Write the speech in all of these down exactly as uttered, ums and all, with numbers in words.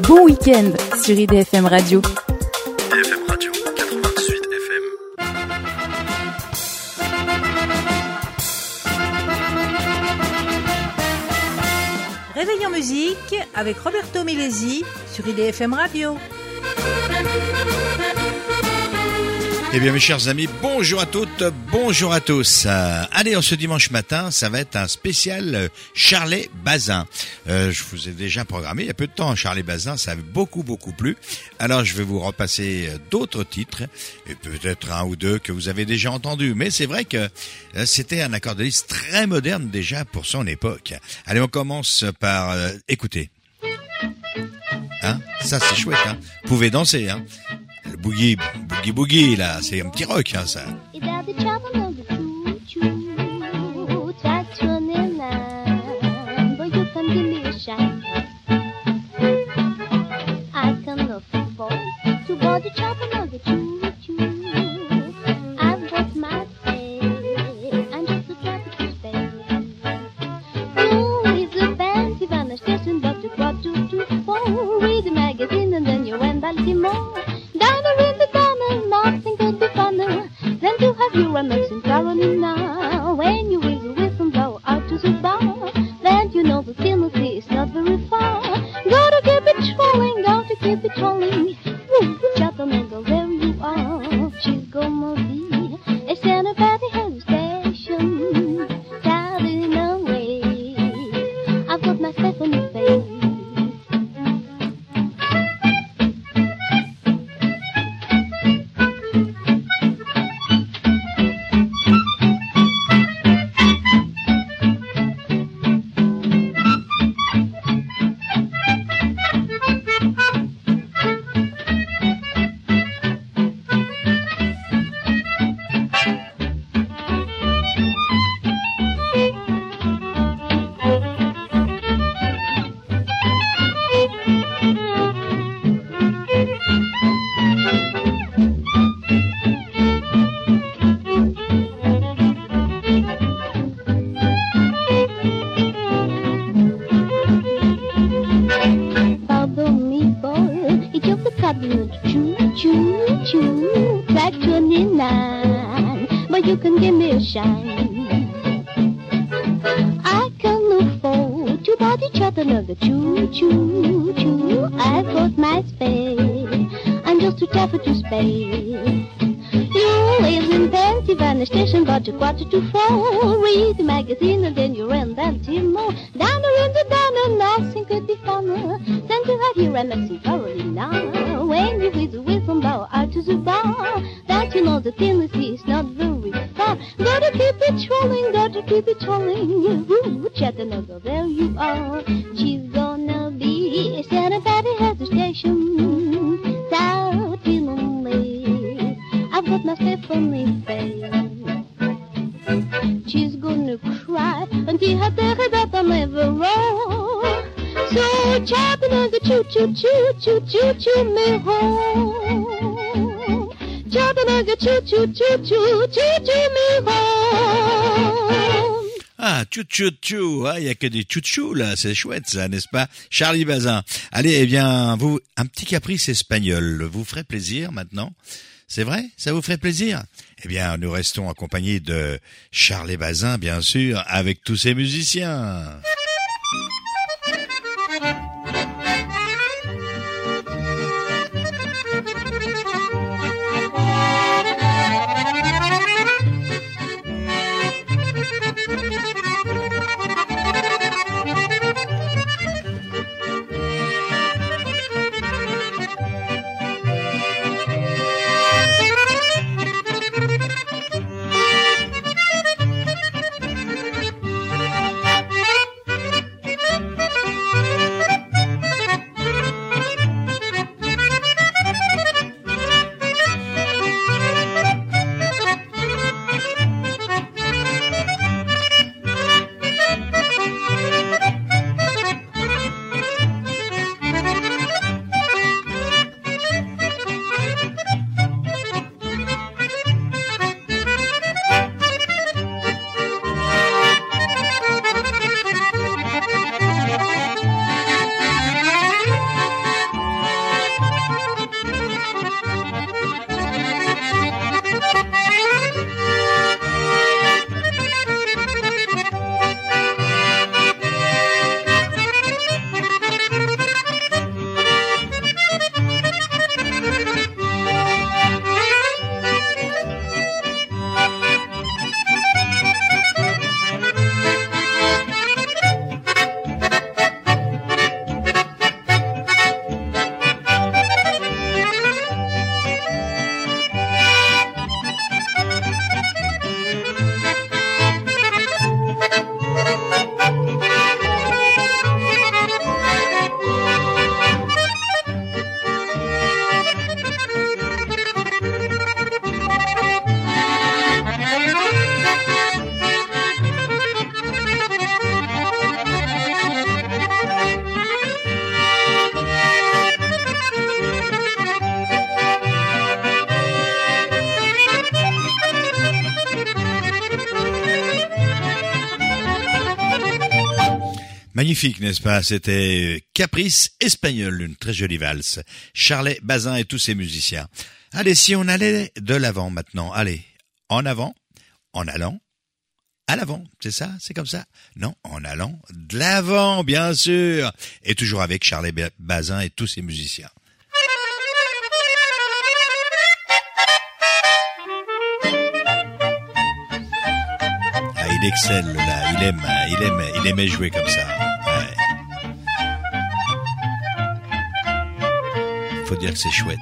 bon week-end sur I D F M Radio. I D F M Radio, quatre-vingt-dix-huit F M. Réveil en musique avec Roberto Milesi sur I D F M Radio. Eh bien mes chers amis, bonjour à toutes, bonjour à tous. Euh, allez, en ce dimanche matin, ça va être un spécial euh, Charlet Bazin. Euh, je vous ai déjà programmé il y a peu de temps Charlet Bazin, ça a beaucoup beaucoup plu. Alors je vais vous repasser euh, d'autres titres, et peut-être un ou deux que vous avez déjà entendus. Mais c'est vrai que euh, c'était un accordéoniste très moderne déjà pour son époque. Allez, on commence par euh, écouter. Hein, ça c'est chouette, hein. Vous pouvez danser, hein. Le boogie, boogie boogie, là, c'est un petit rock, hein, ça. Ah, tchou tchou tchou, il y a que des tchou-tchou là, c'est chouette ça, n'est-ce pas, Charlie Bazin. Allez, eh bien, vous, un petit caprice espagnol, vous ferait plaisir maintenant? C'est vrai? Ça vous ferait plaisir? Eh bien, nous restons accompagnés de Charlie Bazin, bien sûr, avec tous ses musiciens. Magnifique, n'est-ce pas? C'était Caprice espagnol, une très jolie valse. Charlet Bazin et tous ses musiciens. Allez, si on allait de l'avant maintenant. Allez, en avant, en allant, à l'avant. C'est ça? C'est comme ça? Non, en allant de l'avant, bien sûr. Et toujours avec Charlet Bazin et tous ses musiciens. Ah, il excelle là, il aime, il aime, il aimait jouer comme ça. Ouais. Faut dire que c'est chouette.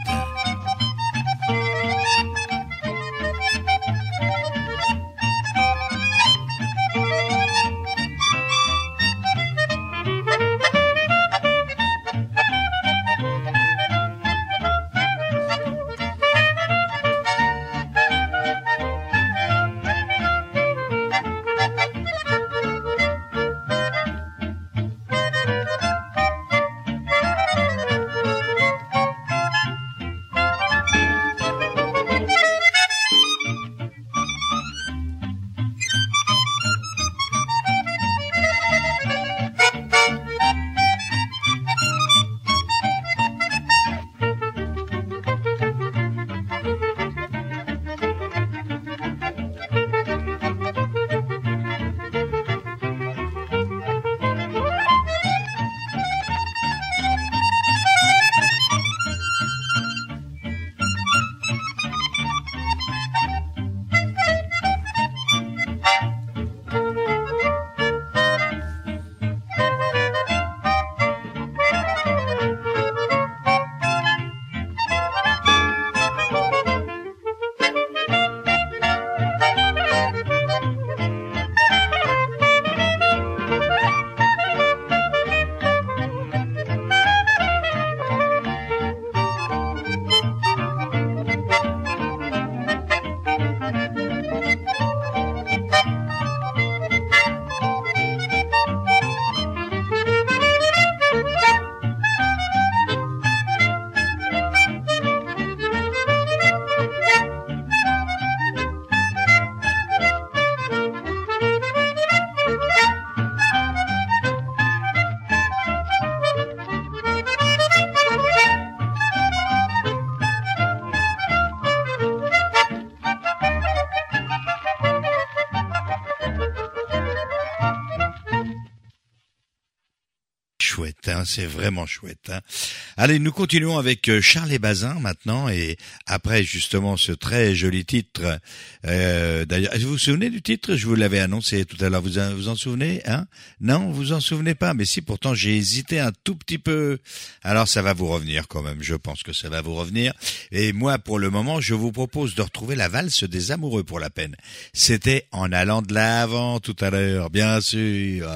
Chouette, hein, c'est vraiment chouette. Hein. Allez, nous continuons avec Charlet Bazin maintenant, et après justement ce très joli titre. Euh, d'ailleurs, vous vous souvenez du titre? Je vous l'avais annoncé tout à l'heure. Vous en, vous en souvenez? Hein? Non, vous en souvenez pas? Mais si, pourtant j'ai hésité un tout petit peu. Alors ça va vous revenir quand même. Je pense que ça va vous revenir. Et moi, pour le moment, je vous propose de retrouver la valse des amoureux pour la peine. C'était En allant de l'avant tout à l'heure, bien sûr.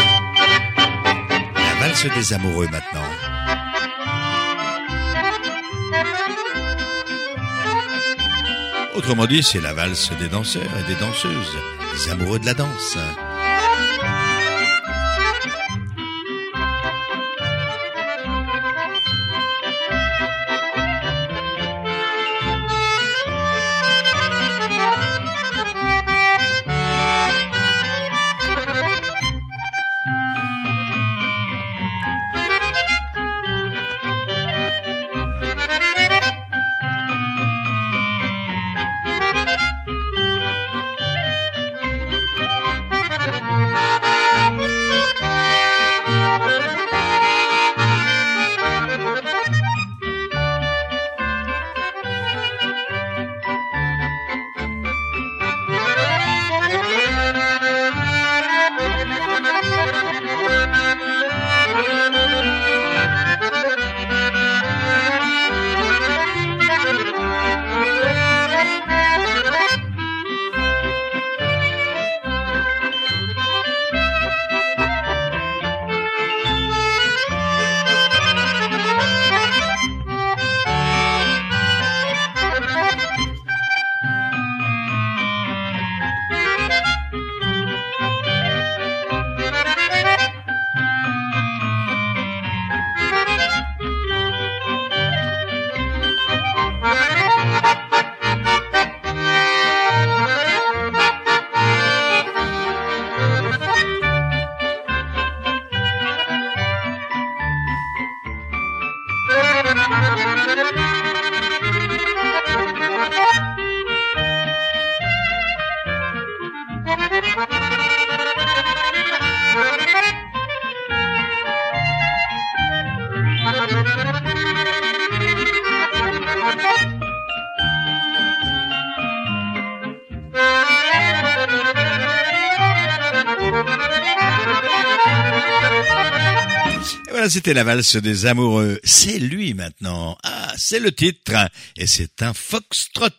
La valse des amoureux maintenant. Autrement dit, c'est la valse des danseurs et des danseuses, des amoureux de la danse. Voilà, c'était la valse des amoureux. C'est lui maintenant. Ah, c'est le titre. Et c'est un foxtrot.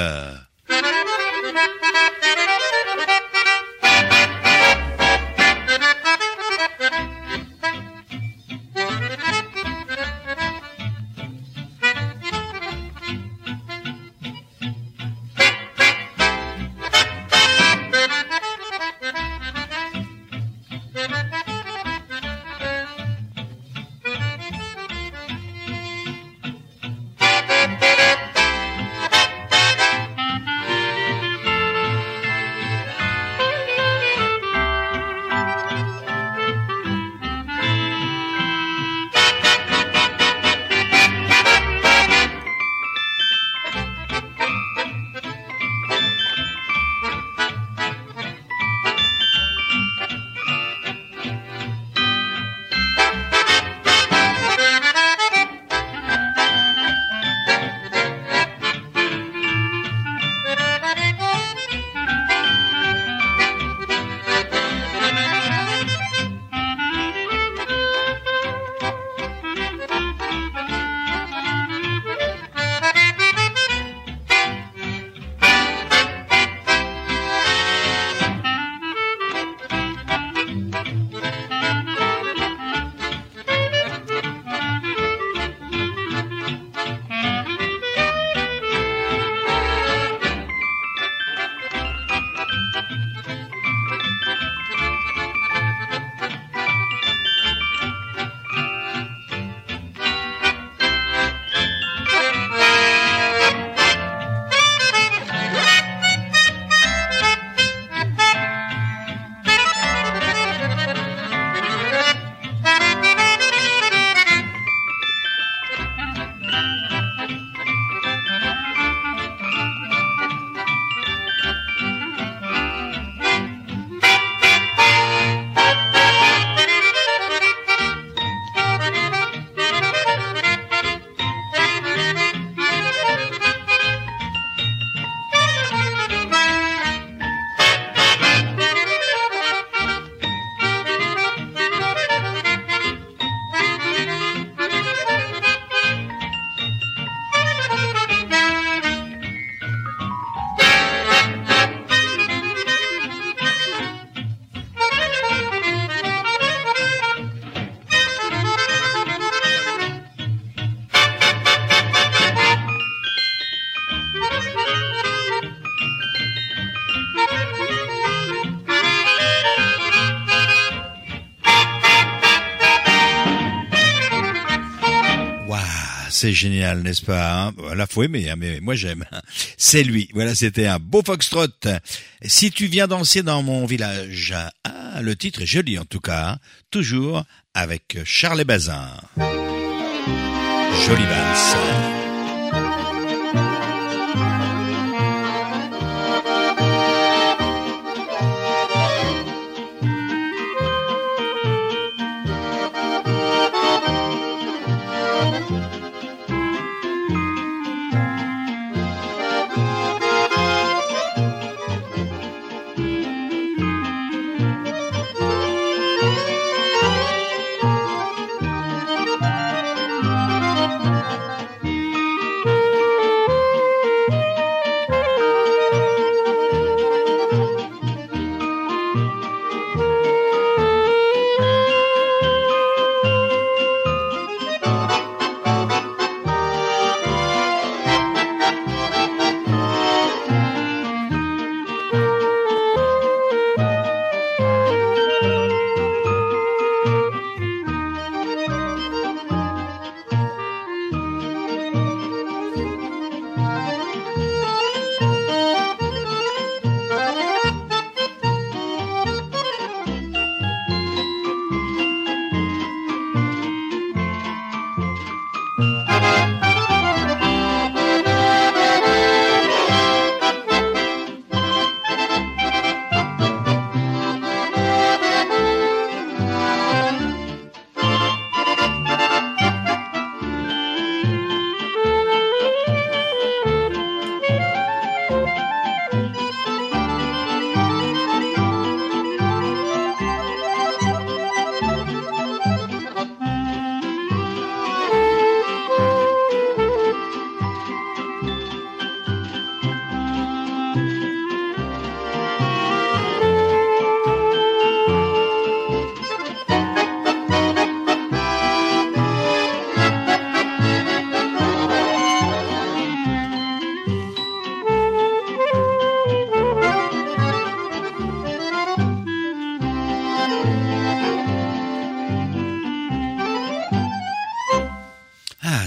C'est génial, n'est-ce pas, hein? Voilà, faut aimer, hein, mais moi j'aime. C'est lui. Voilà, c'était un beau foxtrot. Si tu viens danser dans mon village, ah, le titre est joli en tout cas, hein? Toujours avec Charles Bazin. Jolie valse.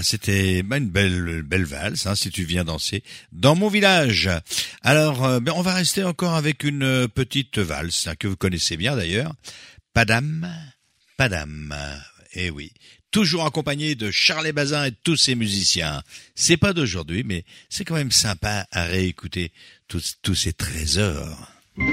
c'était bah, une belle belle valse, hein, si tu viens danser dans mon village. Alors, euh, ben, on va rester encore avec une petite valse hein, que vous connaissez bien d'ailleurs. Padam, padam. Eh oui, toujours accompagné de Charlet Bazin et de tous ses musiciens. C'est pas d'aujourd'hui, mais c'est quand même sympa à réécouter tous, tous ces trésors.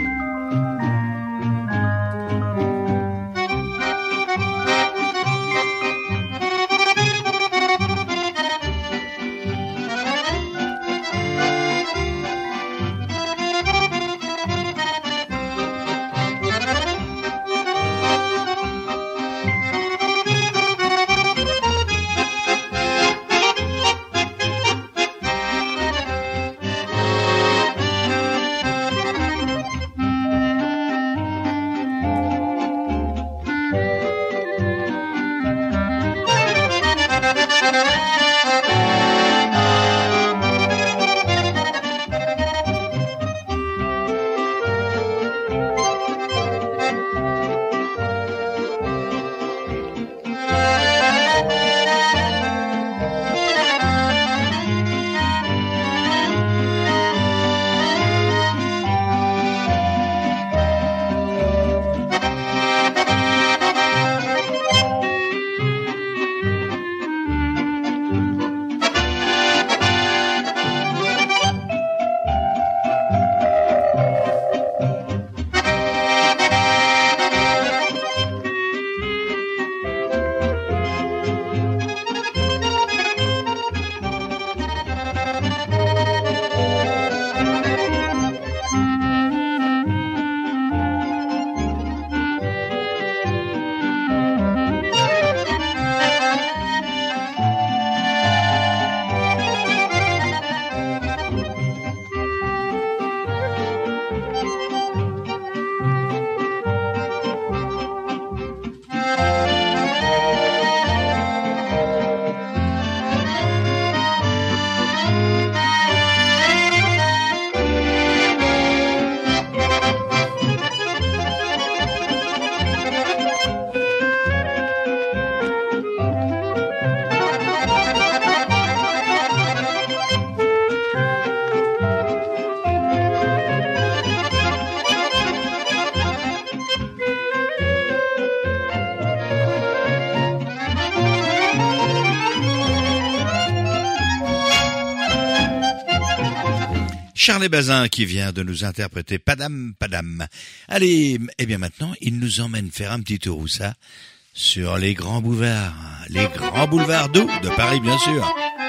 Charlet Bazin qui vient de nous interpréter Padam Padam. Allez, eh bien maintenant, il nous emmène faire un petit tour où ça sur les grands boulevards, les grands boulevards d'où de Paris bien sûr.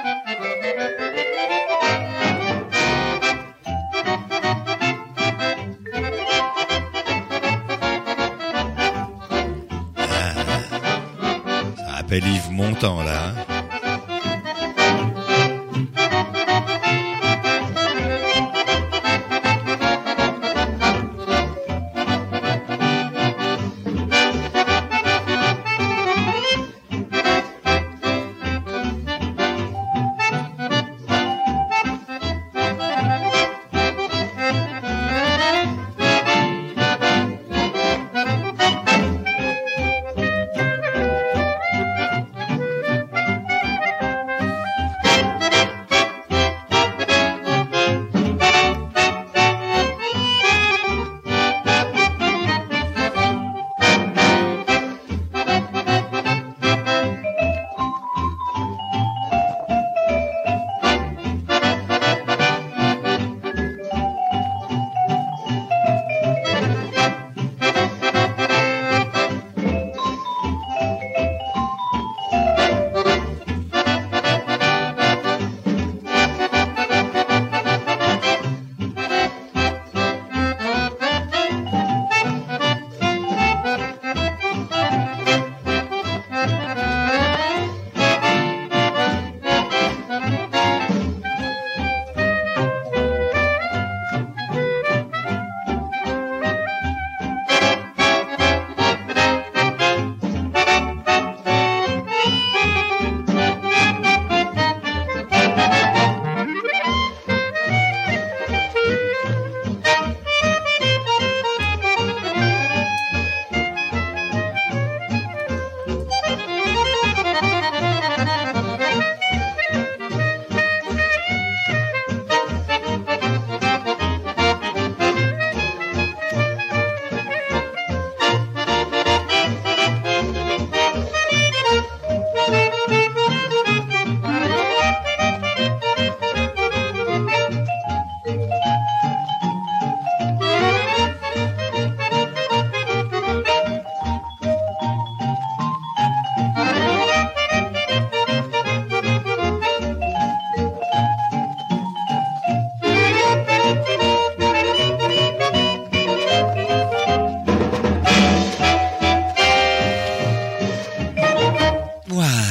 Ah, ça rappelle Yves Montand là. Hein.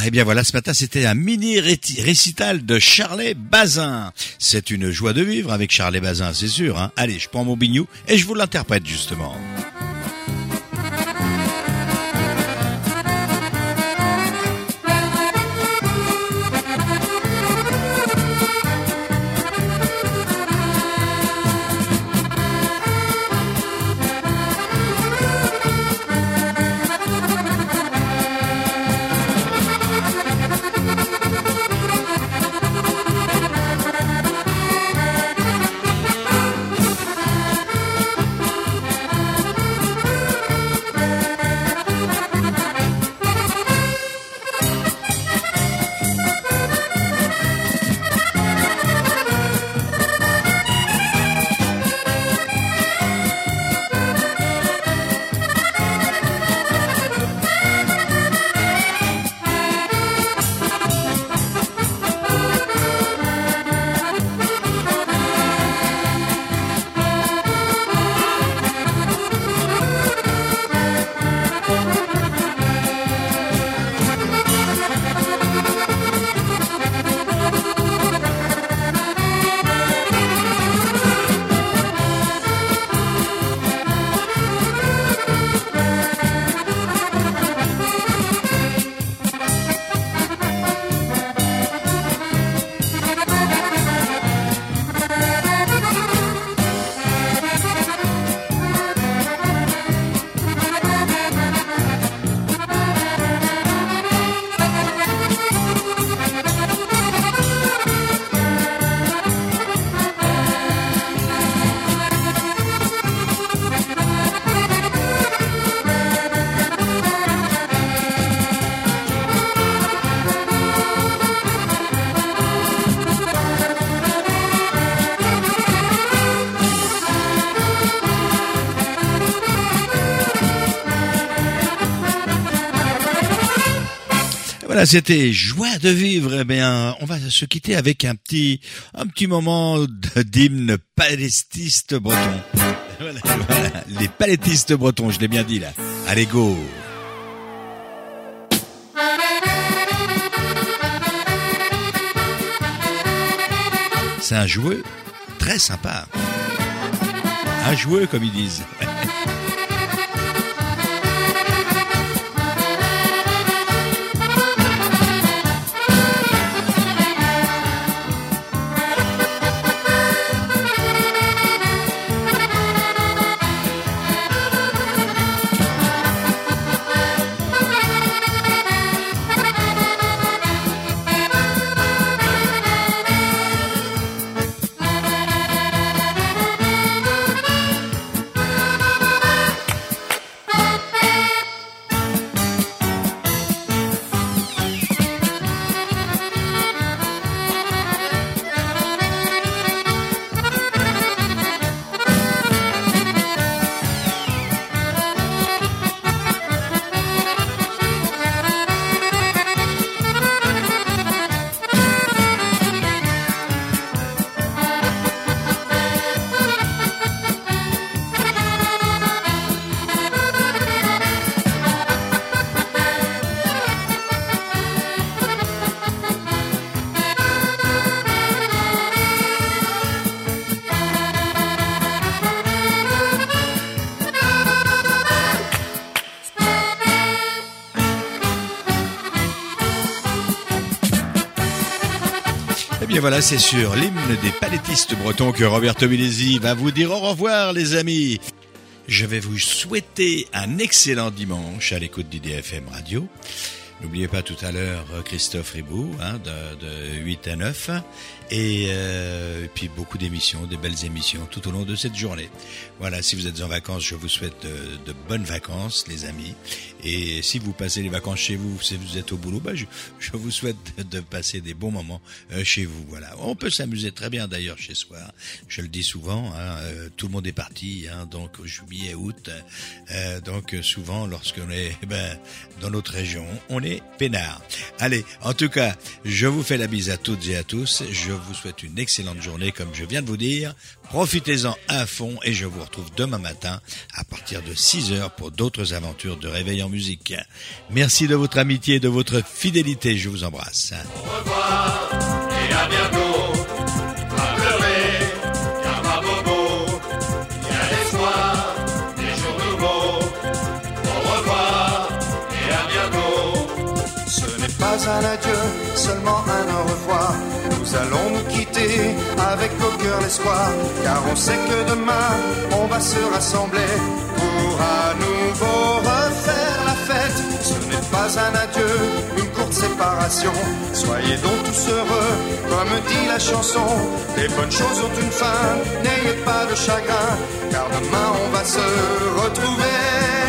Eh bien voilà, ce matin c'était un mini réti- récital de Charlet Bazin. C'est une joie de vivre avec Charlet Bazin, c'est sûr. Hein. Allez, je prends mon bignou et je vous l'interprète justement. Voilà, c'était joie de vivre. Eh bien, on va se quitter avec un petit, un petit moment d'hymne palettiste breton. Voilà, voilà, les palettistes bretons, je l'ai bien dit là. Allez, go! C'est un joueur très sympa. Un joueur, comme ils disent. Et voilà, c'est sur l'hymne des palettistes bretons que Roberto Milesi va vous dire au revoir, les amis. Je vais vous souhaiter un excellent dimanche à l'écoute d'I D F M Radio. N'oubliez pas tout à l'heure Christophe Ribou, hein, de, de huit à neuf. Et, euh, et puis beaucoup d'émissions, des belles émissions tout au long de cette journée. Voilà, si vous êtes en vacances, je vous souhaite de, de bonnes vacances, les amis. Et si vous passez les vacances chez vous, si vous êtes au boulot, bah je, je vous souhaite de, de passer des bons moments euh, chez vous. Voilà, on peut s'amuser très bien d'ailleurs chez soi. Je le dis souvent, hein, euh, tout le monde est parti, hein, donc juillet, août. Euh, donc souvent, lorsqu'on est eh ben, dans notre région, on est peinard. Allez, en tout cas, je vous fais la bise à toutes et à tous. Je vous souhaite une excellente journée, comme je viens de vous dire. Profitez-en à fond et je vous retrouve demain matin à partir de six heures pour d'autres aventures de Réveil en musique. Merci de votre amitié et de votre fidélité. Je vous embrasse. Au revoir et à bientôt. Pas pleurer, car pas bobo. Il y a l'espoir, des jours nouveaux. Au revoir et à bientôt. Ce n'est pas un adieu, seulement un au revoir. Nous allons nous quitter avec au cœur l'espoir, car on sait que demain on va se rassembler pour à nouveau refaire la fête. Ce n'est pas un adieu, une courte séparation. Soyez donc tous heureux, comme dit la chanson. Les bonnes choses ont une fin, n'ayez pas de chagrin, car demain on va se retrouver.